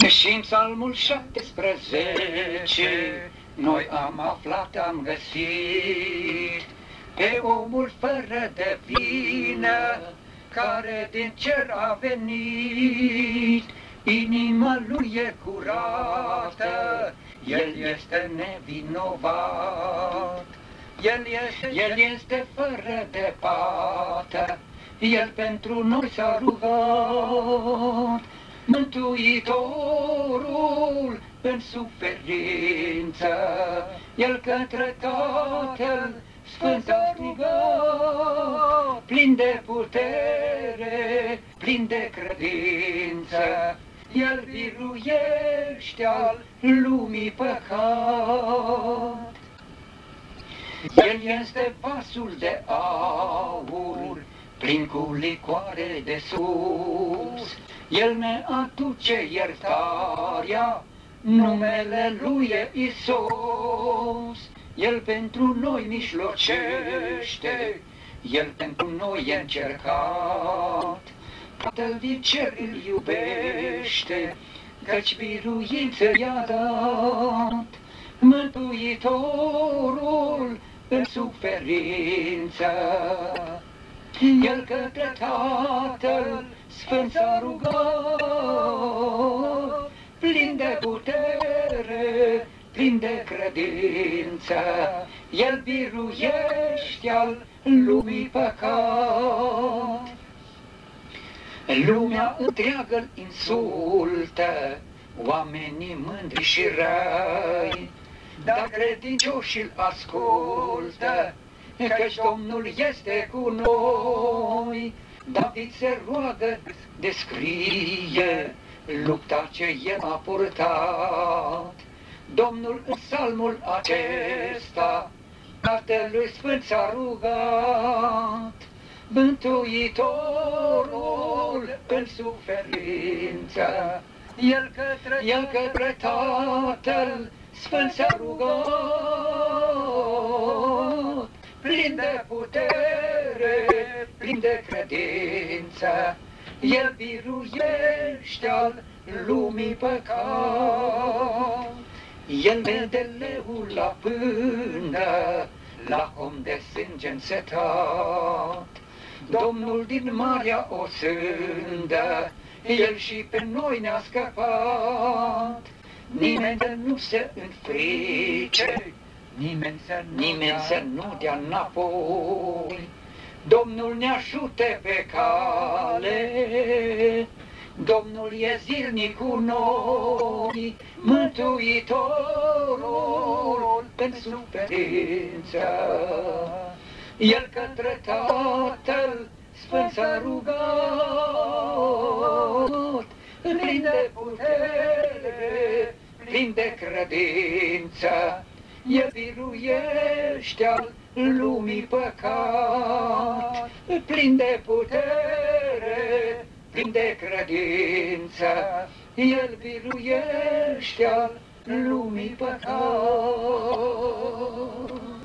Și în Psalmul 17 noi am aflat, am găsit pe omul fără de vină, care din cer a venit. Inima lui e curată, el este nevinovat. El este fără de pată, el pentru noi s-a rugat. Mântuitorul în suferință, el către Tatăl Sfânt s-a rugat. Plin de putere, plin de credință, el biruiește al lumii păcat. El este vasul de aur, plin cu licoare de sus. El ne aduce iertarea, numele lui e Iisus. El pentru noi mijlocește, el pentru noi e încercat. Tatăl din cer îl iubește, căci biruință i-a dat. Mântuitorul în suferință, el către Tatăl Sfânt s-a rugat. Plin de putere, plin de credință, el biruiește al lumii păcat. Lumea întreagă îl insultă, oamenii mândri și răi, dar credincioșii îl ascultă, căci Domnul este cu noi. David se roagă, descrie lupta ce el a purtat. Domnul în psalmul acesta Tatălui Sfânt s-a rugat. Mântuitorul în suferință, el către Tatăl Sfânt s-a rugat. Plin de putere, plin de credință, el biruiește al lumii păcat. El vede leul la până, la om de sânge însetat. Domnul din marea o sândă, el și pe noi ne-a scăpat. Nimeni să nu se înfrice, nimeni să nu dea înapoi. Domnul ne ajute pe cale, Domnul e zilnic cu noi. Mântuitorul în suferință, el către Tatăl Sfânt s-a rugat. Plin de putere, plin de credință, el biruiește al lumii păcat. Plin de putere, plin de credință, el biruiește al lumii păcat.